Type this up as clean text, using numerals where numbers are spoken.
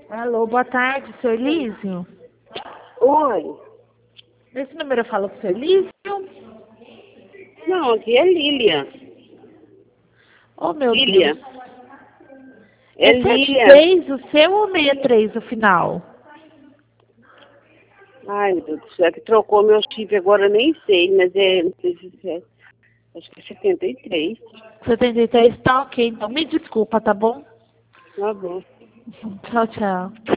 Alô, boa tarde, seu Elísio. Oi. Esse número eu falo com o seu Elísio? Não, aqui é Lília. Oh, meu Lília. Deus. É É Lília. 76 o seu ou 63 o final? Ai, meu Deus do céu, que trocou meu chip agora, eu nem sei, mas não sei se é, acho que é 73. 73 tá ok, então me desculpa, tá bom? Tá bom. Tchau, tchau.